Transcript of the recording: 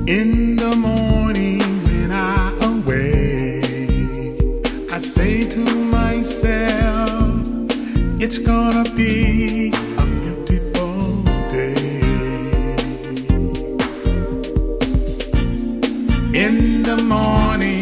In the morning when I awake, I say to myself, it's gonna be a beautiful day. In the morning